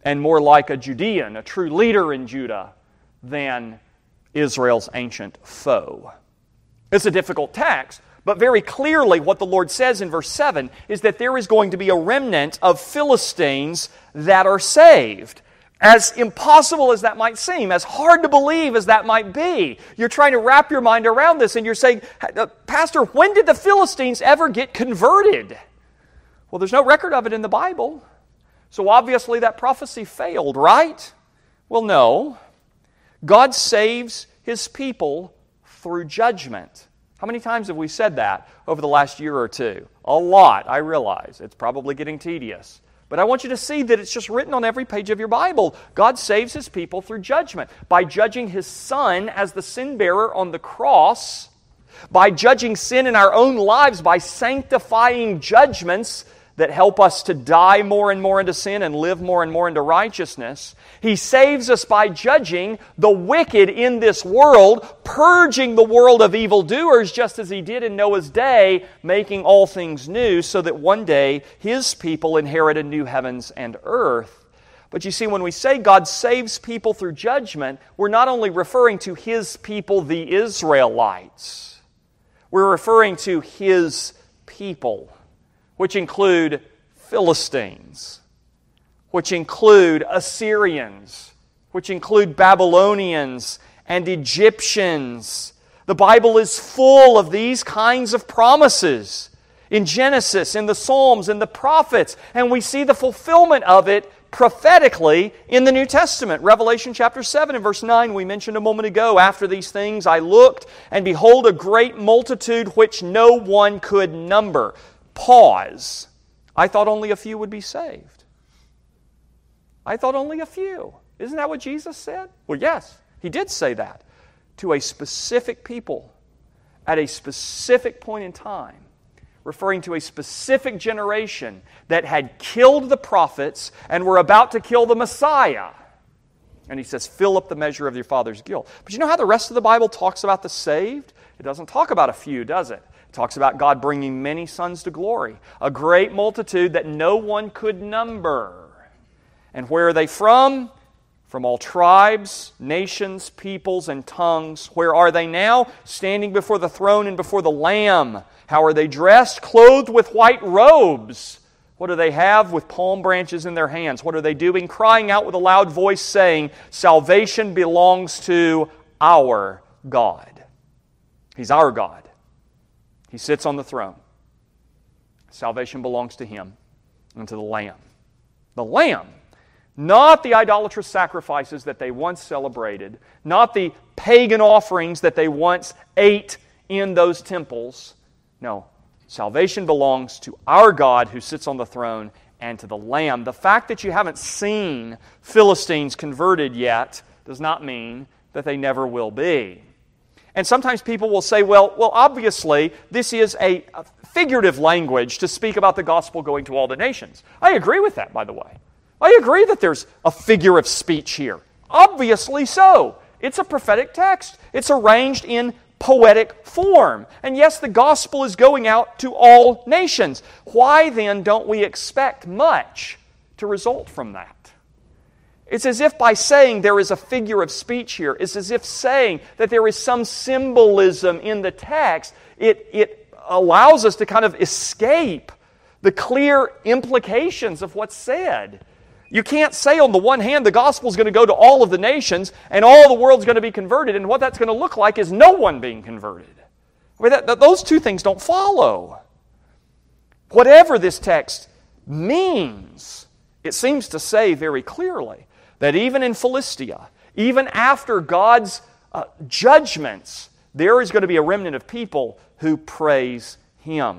and more like a Judean, a true leader in Judah, than Israel's ancient foe. It's a difficult text, but very clearly what the Lord says in verse seven is that there is going to be a remnant of Philistines that are saved. As impossible as that might seem, as hard to believe as that might be, you're trying to wrap your mind around this and you're saying, Pastor, when did the Philistines ever get converted? Well, there's no record of it in the Bible. So obviously that prophecy failed, right? Well, no. God saves His people through judgment. How many times have we said that over the last year or two? A lot, I realize. It's probably getting tedious. But I want you to see that it's just written on every page of your Bible. God saves His people through judgment. By judging His Son as the sin bearer on the cross, by judging sin in our own lives, by sanctifying judgments that help us to die more and more into sin and live more and more into righteousness. He saves us by judging the wicked in this world, purging the world of evildoers, just as He did in Noah's day, making all things new, so that one day His people inherit a new heavens and earth. But you see, when we say God saves people through judgment, we're not only referring to His people, the Israelites. We're referring to His people, which include Philistines, which include Assyrians, which include Babylonians and Egyptians. The Bible is full of these kinds of promises in Genesis, in the Psalms, in the prophets, and we see the fulfillment of it prophetically in the New Testament. Revelation chapter seven and verse nine, we mentioned a moment ago, after these things I looked, and behold, a great multitude which no one could number. Pause. I thought only a few would be saved. I thought only a few. Isn't that what Jesus said? Well, yes, He did say that to a specific people at a specific point in time, referring to a specific generation that had killed the prophets and were about to kill the Messiah. And He says, fill up the measure of your father's guilt. But you know how the rest of the Bible talks about the saved? It doesn't talk about a few, does it? It talks about God bringing many sons to glory, a great multitude that no one could number. And where are they from? From all tribes, nations, peoples, and tongues. Where are they now? Standing before the throne and before the Lamb. How are they dressed? Clothed with white robes. What do they have? With palm branches in their hands. What are they doing? Crying out with a loud voice, saying, salvation belongs to our God. He's our God. He sits on the throne. Salvation belongs to Him and to the Lamb. The Lamb, not the idolatrous sacrifices that they once celebrated, not the pagan offerings that they once ate in those temples. No, salvation belongs to our God who sits on the throne and to the Lamb. The fact that you haven't seen Philistines converted yet does not mean that they never will be. And sometimes people will say, well, well, obviously, this is a, a figurative language to speak about the gospel going to all the nations. I agree with that, by the way. I agree that there's a figure of speech here. Obviously so. It's a prophetic text. It's arranged in poetic form. And yes, the gospel is going out to all nations. Why then don't we expect much to result from that? It's as if by saying there is a figure of speech here, it's as if saying that there is some symbolism in the text, it, it allows us to kind of escape the clear implications of what's said. You can't say on the one hand the gospel is going to go to all of the nations and all the world's going to be converted, and what that's going to look like is no one being converted. I mean, that, that, those two things don't follow. Whatever this text means, it seems to say very clearly that even in Philistia, even after God's uh, judgments, there is going to be a remnant of people who praise Him.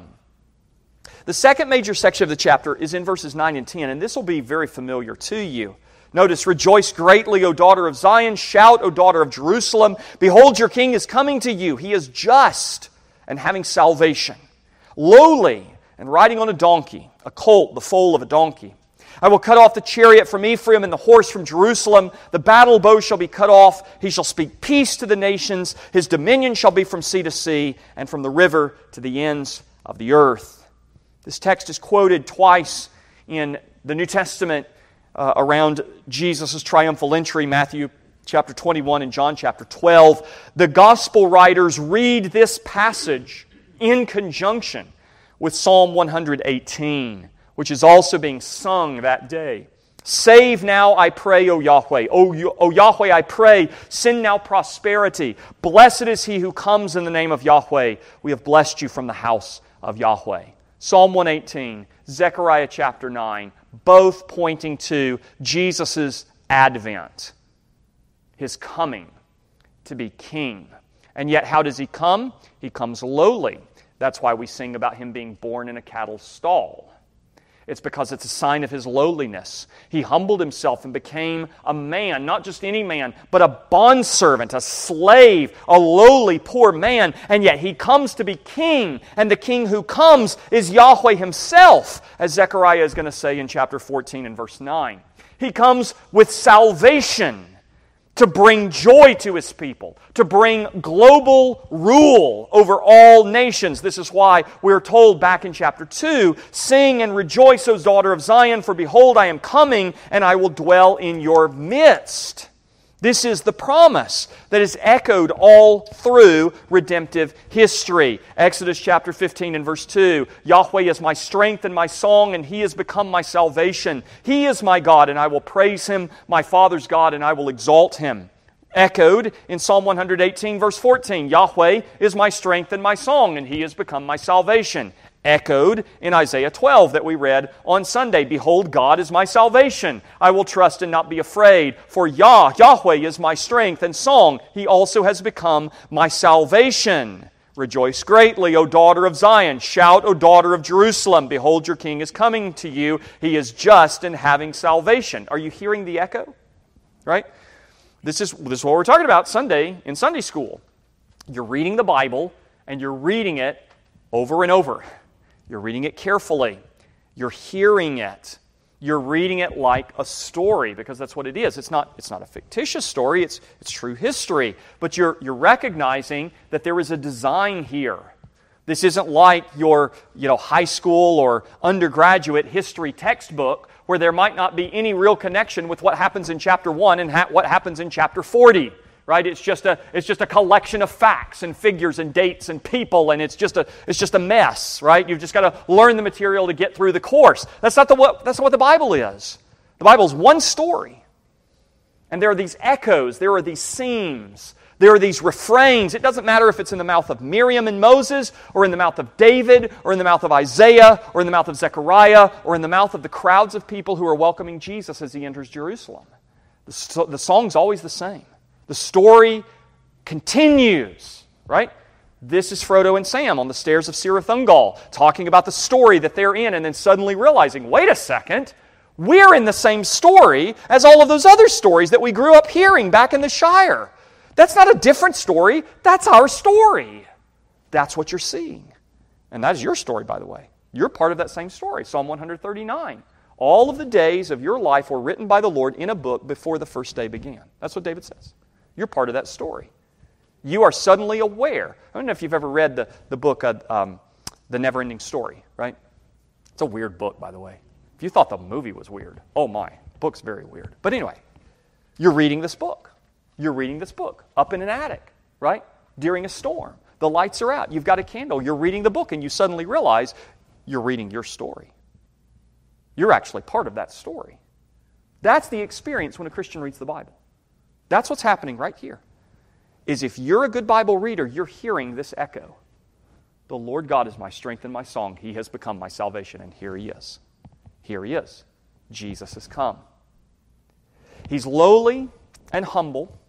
The second major section of the chapter is in verses nine and ten, and this will be very familiar to you. Notice, rejoice greatly, O daughter of Zion. Shout, O daughter of Jerusalem. Behold, your king is coming to you. He is just and having salvation, lowly and riding on a donkey, a colt, the foal of a donkey. I will cut off the chariot from Ephraim and the horse from Jerusalem. The battle bow shall be cut off. He shall speak peace to the nations. His dominion shall be from sea to sea and from the river to the ends of the earth. This text is quoted twice in the New Testament uh, around Jesus' triumphal entry, Matthew chapter twenty-one and John chapter twelve, the gospel writers read this passage in conjunction with Psalm one hundred eighteen, which is also being sung that day. Save now, I pray, O Yahweh. O, o Yahweh, I pray, send now prosperity. Blessed is he who comes in the name of Yahweh. We have blessed you from the house of Yahweh. Psalm one eighteen, Zechariah chapter nine, both pointing to Jesus' advent, His coming to be king. And yet, how does He come? He comes lowly. That's why we sing about Him being born in a cattle stall. It's because it's a sign of His lowliness. He humbled Himself and became a man, not just any man, but a bondservant, a slave, a lowly, poor man. And yet He comes to be king, and the king who comes is Yahweh Himself, as Zechariah is going to say in chapter fourteen and verse nine. He comes with salvation to bring joy to His people, to bring global rule over all nations. This is why we're told back in chapter two, sing and rejoice, O daughter of Zion, for behold, I am coming, and I will dwell in your midst. This is the promise that is echoed all through redemptive history. Exodus chapter fifteen and verse two, Yahweh is my strength and my song, and He has become my salvation. He is my God, and I will praise Him, my Father's God, and I will exalt Him. Echoed in Psalm one hundred eighteen verse fourteen, Yahweh is my strength and my song, and He has become my salvation. Echoed in Isaiah twelve that we read on Sunday, behold, God is my salvation. I will trust and not be afraid. For Yah, Yahweh is my strength and song. He also has become my salvation. Rejoice greatly, O daughter of Zion. Shout, O daughter of Jerusalem. Behold, your king is coming to you. He is just and having salvation. Are you hearing the echo? Right? This is, this is what we're talking about Sunday in Sunday school. You're reading the Bible, and you're reading it over and over. You're reading it carefully. You're hearing it. You're reading it like a story, because that's what it is. It's not, it's not a fictitious story. It's, it's true history. But you're, you're recognizing that there is a design here. This isn't like your you know, high school or undergraduate history textbook where there might not be any real connection with what happens in chapter one and ha- what happens in chapter forty. Right? It's just a it's just a collection of facts and figures and dates and people, and it's just a it's just a mess, right? You've just got to learn the material to get through the course. That's not the what that's not what the Bible is. The Bible is one story. And there are these echoes, there are these seams, there are these refrains. It doesn't matter if it's in the mouth of Miriam and Moses, or in the mouth of David, or in the mouth of Isaiah, or in the mouth of Zechariah, or in the mouth of the crowds of people who are welcoming Jesus as He enters Jerusalem. The, the song's always the same. The story continues, right? This is Frodo and Sam on the stairs of Cirith Ungol, talking about the story that they're in, and then suddenly realizing, wait a second, we're in the same story as all of those other stories that we grew up hearing back in the Shire. That's not a different story. That's our story. That's what you're seeing. And that is your story, by the way. You're part of that same story. Psalm one hundred thirty-nine. All of the days of your life were written by the Lord in a book before the first day began. That's what David says. You're part of that story. You are suddenly aware. I don't know if you've ever read the, the book, uh, um, The Never-Ending Story, right? It's a weird book, by the way. If you thought the movie was weird, oh my, the book's very weird. But anyway, you're reading this book. You're reading this book up in an attic, right? During a storm. The lights are out. You've got a candle. You're reading the book, and you suddenly realize you're reading your story. You're actually part of that story. That's the experience when a Christian reads the Bible. That's what's happening right here. Is if you're a good Bible reader, you're hearing this echo. The Lord God is my strength and my song. He has become my salvation. And here He is. Here He is. Jesus has come. He's lowly and humble.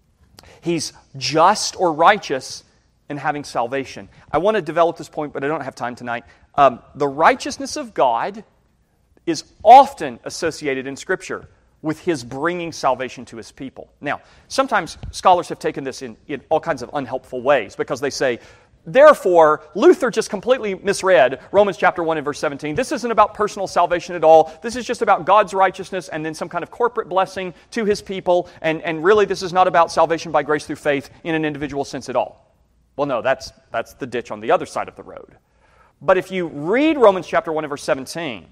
He's just or righteous in having salvation. I want to develop this point, but I don't have time tonight. Um, the righteousness of God is often associated in Scripture with His bringing salvation to His people. Now, sometimes scholars have taken this in, in all kinds of unhelpful ways, because they say, therefore, Luther just completely misread Romans chapter one and verse seventeen. This isn't about personal salvation at all. This is just about God's righteousness and then some kind of corporate blessing to His people, and, and really this is not about salvation by grace through faith in an individual sense at all. Well, no, that's, that's the ditch on the other side of the road. But if you read Romans chapter one and verse seventeen,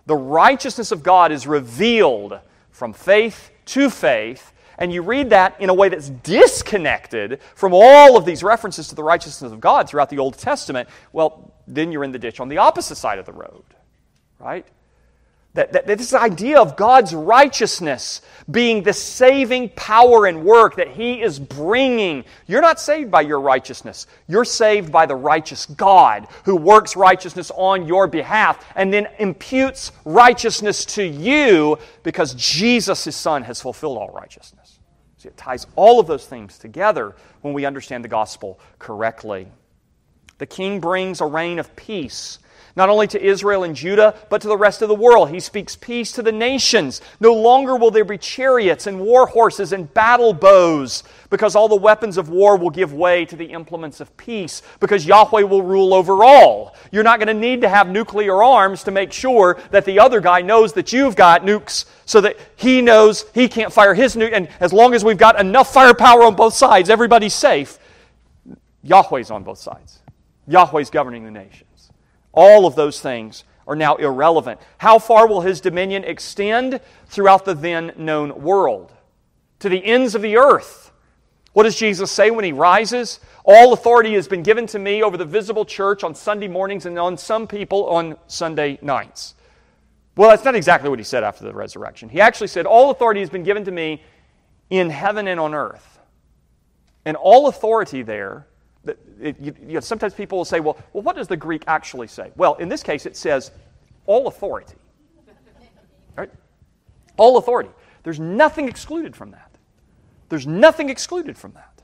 The righteousness of God is revealed from faith to faith, and you read that in a way that's disconnected from all of these references to the righteousness of God throughout the Old Testament, well, then you're in the ditch on the opposite side of the road, right? That, that, that this idea of God's righteousness being the saving power and work that He is bringing. You're not saved by your righteousness. You're saved by the righteous God who works righteousness on your behalf and then imputes righteousness to you because Jesus, His Son, has fulfilled all righteousness. See, it ties all of those things together when we understand the gospel correctly. The King brings a reign of peace, not only to Israel and Judah, but to the rest of the world. He speaks peace to the nations. No longer will there be chariots and war horses and battle bows, because all the weapons of war will give way to the implements of peace, because Yahweh will rule over all. You're not going to need to have nuclear arms to make sure that the other guy knows that you've got nukes, so that he knows he can't fire his nuke. And as long as we've got enough firepower on both sides, everybody's safe. Yahweh's on both sides. Yahweh's governing the nations. All of those things are now irrelevant. How far will His dominion extend throughout the then known world? To the ends of the earth. What does Jesus say when He rises? All authority has been given to me over the visible church on Sunday mornings and on some people on Sunday nights. Well, that's not exactly what He said after the resurrection. He actually said, all authority has been given to me in heaven and on earth. And all authority there, It, you, you know, sometimes people will say, well, well, what does the Greek actually say? Well, in this case, it says all authority. Right? All authority. There's nothing excluded from that. There's nothing excluded from that.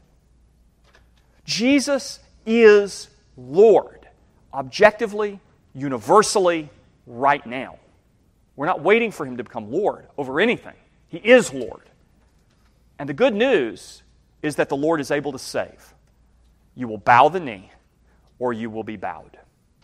Jesus is Lord, objectively, universally, right now. We're not waiting for Him to become Lord over anything. He is Lord. And the good news is that the Lord is able to save. You will bow the knee, or you will be bowed.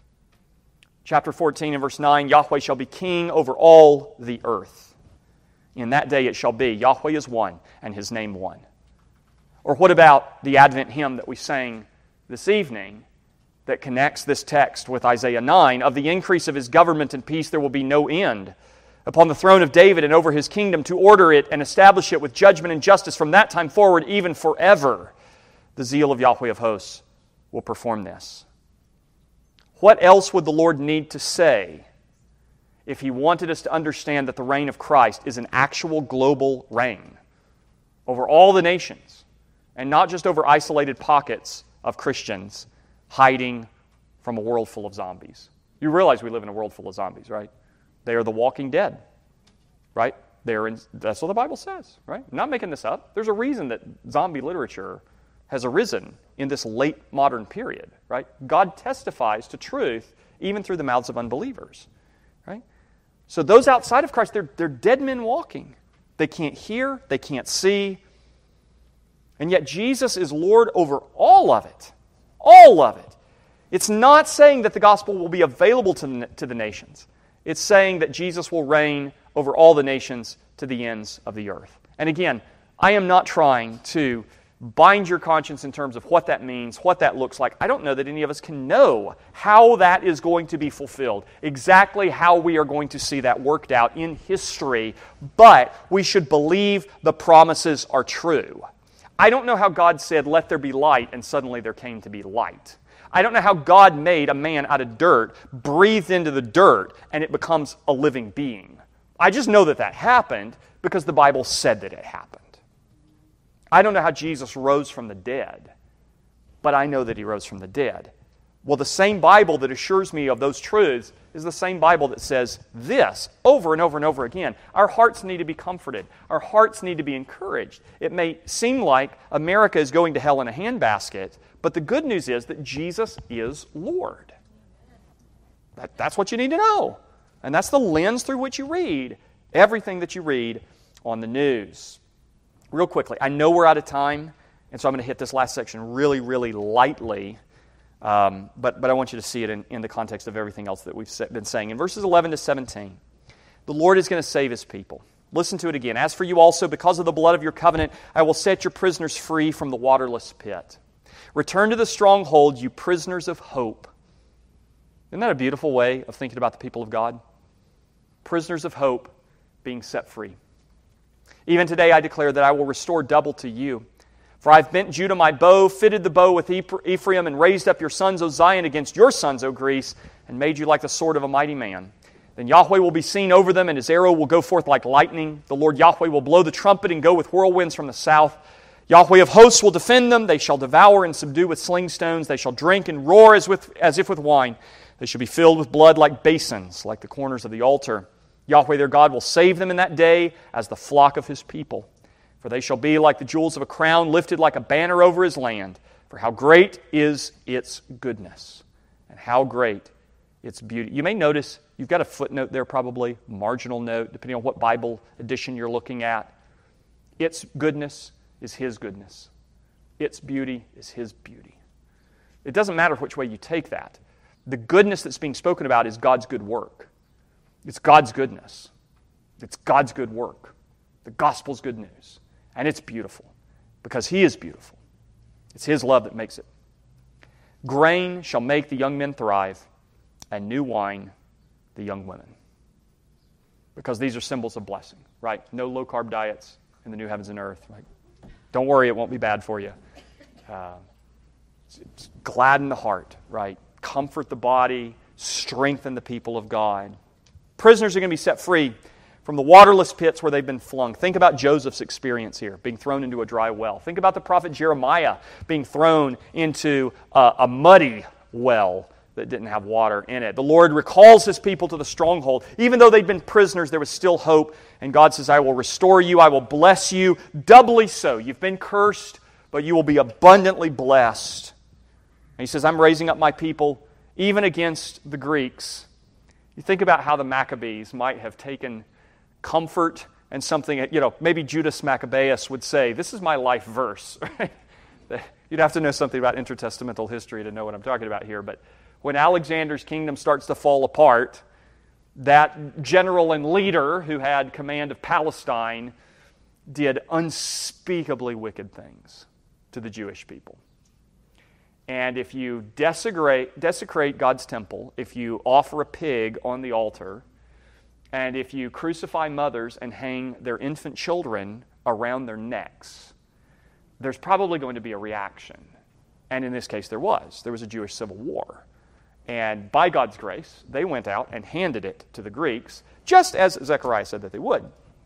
Chapter fourteen and verse nine, Yahweh shall be king over all the earth. In that day it shall be, Yahweh is one, and His name one. Or what about the Advent hymn that we sang this evening that connects this text with Isaiah nine? Of the increase of His government and peace there will be no end. Upon the throne of David and over His kingdom, to order it and establish it with judgment and justice from that time forward, even forever. The zeal of Yahweh of hosts will perform this. What else would the Lord need to say if He wanted us to understand that the reign of Christ is an actual global reign over all the nations, and not just over isolated pockets of Christians hiding from a world full of zombies? You realize we live in a world full of zombies, right? They are the walking dead, right? They're in, that's what the Bible says, right? I'm not making this up. There's a reason that zombie literature has arisen in this late modern period, right? God testifies to truth even through the mouths of unbelievers, right? So those outside of Christ, they're, they're dead men walking. They can't hear, they can't see, and yet Jesus is Lord over all of it, all of it. It's not saying that the gospel will be available to the, to the nations. It's saying that Jesus will reign over all the nations to the ends of the earth. And again, I am not trying to bind your conscience in terms of what that means, what that looks like. I don't know that any of us can know how that is going to be fulfilled, exactly how we are going to see that worked out in history, but we should believe the promises are true. I don't know how God said, let there be light, and suddenly there came to be light. I don't know how God made a man out of dirt, breathed into the dirt, and it becomes a living being. I just know that that happened because the Bible said that it happened. I don't know how Jesus rose from the dead, but I know that He rose from the dead. Well, the same Bible that assures me of those truths is the same Bible that says this over and over and over again. Our hearts need to be comforted. Our hearts need to be encouraged. It may seem like America is going to hell in a handbasket, but the good news is that Jesus is Lord. That, that's what you need to know. And that's the lens through which you read everything that you read on the news. Real quickly, I know we're out of time, and so I'm going to hit this last section really, really lightly, um, but, but I want you to see it in, in the context of everything else that we've been saying. In verses eleven to seventeen, the Lord is going to save His people. Listen to it again. As for you also, because of the blood of your covenant, I will set your prisoners free from the waterless pit. Return to the stronghold, you prisoners of hope. Isn't that a beautiful way of thinking about the people of God? prisoners of hope being set free. Even today I declare that I will restore double to you. For I have bent Judah my bow, fitted the bow with Ephraim, and raised up your sons, O Zion, against your sons, O Greece, and made you like the sword of a mighty man. Then Yahweh will be seen over them, and his arrow will go forth like lightning. The Lord Yahweh will blow the trumpet and go with whirlwinds from the south. Yahweh of hosts will defend them. They shall devour and subdue with sling stones. They shall drink and roar as, with, as if with wine. They shall be filled with blood like basins, like the corners of the altar. Yahweh their God will save them in that day as the flock of his people. For they shall be like the jewels of a crown, lifted like a banner over his land. For how great is its goodness, and how great its beauty. You may notice, you've got a footnote there probably, marginal note, depending on what Bible edition you're looking at. Its goodness is his goodness. Its beauty is his beauty. It doesn't matter which way you take that. The goodness that's being spoken about is God's good work. It's God's goodness. It's God's good work. The gospel's good news. And it's beautiful because he is beautiful. It's his love that makes it. Grain shall make the young men thrive, and new wine the young women. Because these are symbols of blessing, right? No low-carb diets in the new heavens and earth. Right? Don't worry, it won't be bad for you. Uh, it's, it's gladden the heart, right? Comfort the body, strengthen the people of God. Prisoners are going to be set free from the waterless pits where they've been flung. Think about Joseph's experience here, being thrown into a dry well. Think about the prophet Jeremiah being thrown into a, a muddy well that didn't have water in it. The Lord recalls his people to the stronghold. Even though they'd been prisoners, there was still hope. And God says, I will restore you, I will bless you, doubly so. You've been cursed, but you will be abundantly blessed. And he says, I'm raising up my people, even against the Greeks. You think about how the Maccabees might have taken comfort and something, you know, maybe Judas Maccabeus would say, this is my life verse. Right? You'd have to know something about intertestamental history to know what I'm talking about here. But when Alexander's kingdom starts to fall apart, that general and leader who had command of Palestine did unspeakably wicked things to the Jewish people. And if you desecrate, desecrate God's temple, if you offer a pig on the altar, and if you crucify mothers and hang their infant children around their necks, there's probably going to be a reaction. And in this case, there was. There was a Jewish civil war. And by God's grace, they went out and handed it to the Greeks, just as Zechariah said that they would.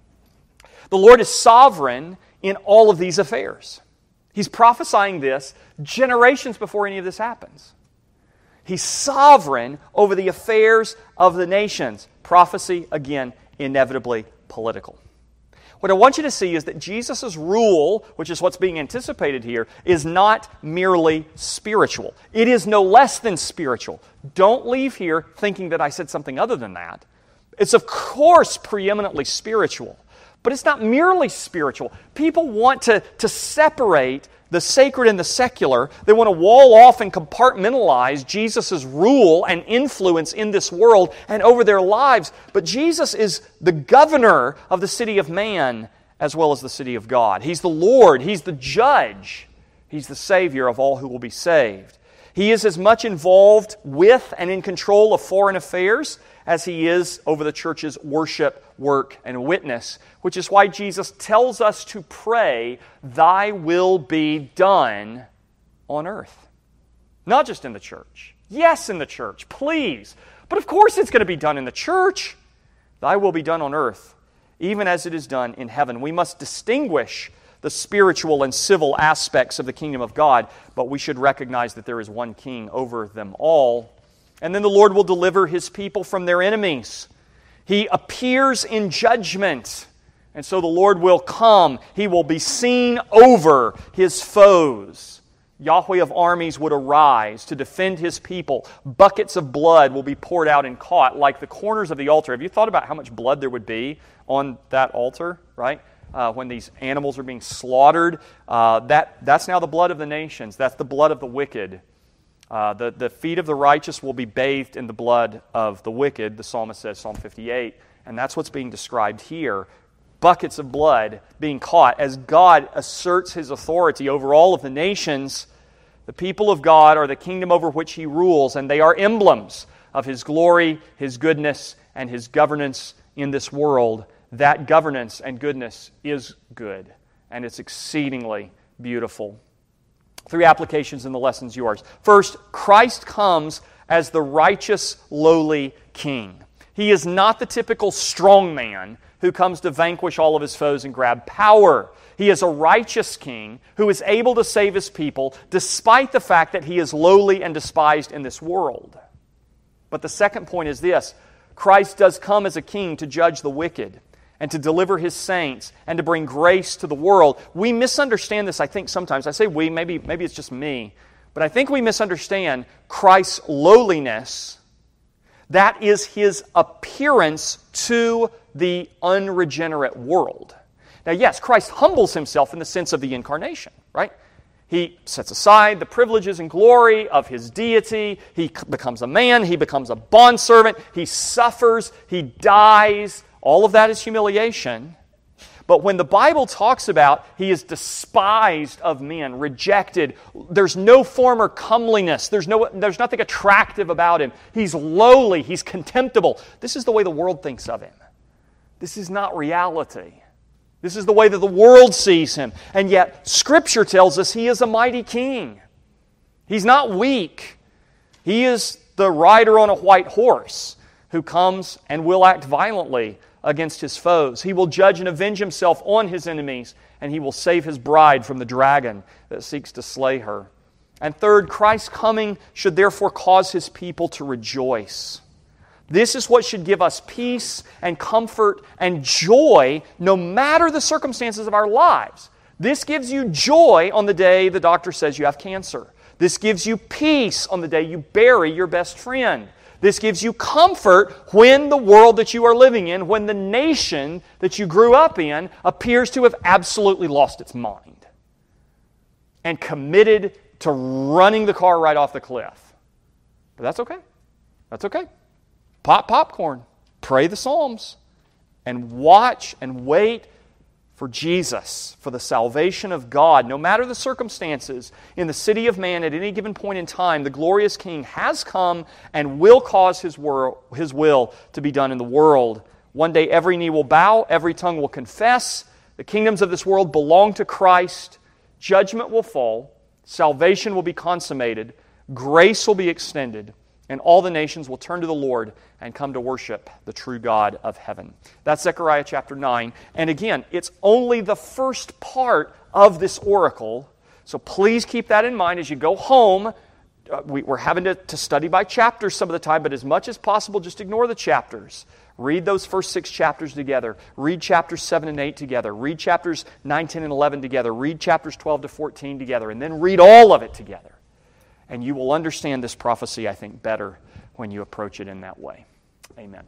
The Lord is sovereign in all of these affairs. He's prophesying this generations before any of this happens. He's sovereign over the affairs of the nations. Prophecy, again, inevitably political. What I want you to see is that Jesus' rule, which is what's being anticipated here, is not merely spiritual. It is no less than spiritual. Don't leave here thinking that I said something other than that. It's of course preeminently spiritual, but it's not merely spiritual. People want to, to separate the sacred and the secular. They want to wall off and compartmentalize Jesus' rule and influence in this world and over their lives. But Jesus is the governor of the city of man as well as the city of God. He's the Lord. He's the judge. He's the Savior of all who will be saved. He is as much involved with and in control of foreign affairs as he is over the church's worship, work, and witness, which is why Jesus tells us to pray, thy will be done on earth. Not just in the church. Yes, in the church, please. But of course it's going to be done in the church. Thy will be done on earth, even as it is done in heaven. We must distinguish the spiritual and civil aspects of the kingdom of God, but we should recognize that there is one king over them all. And then the Lord will deliver his people from their enemies. He appears in judgment. And so the Lord will come. He will be seen over his foes. Yahweh of armies would arise to defend his people. Buckets of blood will be poured out and caught like the corners of the altar. Have you thought about how much blood there would be on that altar, right? Uh, when these animals are being slaughtered, uh, that, that's now the blood of the nations. That's the blood of the wicked. Uh, the, the feet of the righteous will be bathed in the blood of the wicked, the psalmist says, Psalm fifty-eight. And that's what's being described here. Buckets of blood being caught as God asserts his authority over all of the nations. The people of God are the kingdom over which he rules, and they are emblems of his glory, his goodness, and his governance in this world, that governance and goodness is good, and it's exceedingly beautiful. Three applications in the lesson's yours. First, Christ comes as the righteous, lowly king. He is not the typical strong man who comes to vanquish all of his foes and grab power. He is a righteous king who is able to save his people despite the fact that he is lowly and despised in this world. But the second point is this: Christ does come as a king to judge the wicked and to deliver His saints and to bring grace to the world. We misunderstand this, I think, sometimes. I say we, maybe, maybe it's just me, but I think we misunderstand Christ's lowliness. That is His appearance to the unregenerate world. Now, yes, Christ humbles Himself in the sense of the incarnation, right? He sets aside the privileges and glory of His deity. He becomes a man. He becomes a bondservant. He suffers. He dies. All of that is humiliation. But when the Bible talks about He is despised of men, rejected, there's no form or comeliness. There's, no, there's nothing attractive about Him. He's lowly. He's contemptible. This is the way the world thinks of Him. This is not reality. This is the way that the world sees Him. And yet, Scripture tells us He is a mighty king. He's not weak. He is the rider on a white horse who comes and will act violently against His foes. He will judge and avenge Himself on His enemies, and He will save His bride from the dragon that seeks to slay her. And third, Christ's coming should therefore cause His people to rejoice. This is what should give us peace and comfort and joy no matter the circumstances of our lives. This gives you joy on the day the doctor says you have cancer. This gives you peace on the day you bury your best friend. This gives you comfort when the world that you are living in, when the nation that you grew up in appears to have absolutely lost its mind and committed to running the car right off the cliff. But that's okay. That's okay. Pop popcorn, pray the Psalms, and watch and wait for Jesus, for the salvation of God. No matter the circumstances, in the city of man at any given point in time, the glorious King has come and will cause His, wor- His will to be done in the world. One day every knee will bow, every tongue will confess. The kingdoms of this world belong to Christ. Judgment will fall, salvation will be consummated, grace will be extended, and all the nations will turn to the Lord and come to worship the true God of heaven. That's Zechariah chapter nine. And again, it's only the first part of this oracle. So please keep that in mind as you go home. Uh, we, we're having to, to study by chapters some of the time, but as much as possible, just ignore the chapters. Read those first six chapters together. Read chapters seven and eight together. Read chapters nine, ten, and eleven together. Read chapters twelve to fourteen together. And then read all of it together. And you will understand this prophecy, I think, better when you approach it in that way. Amen.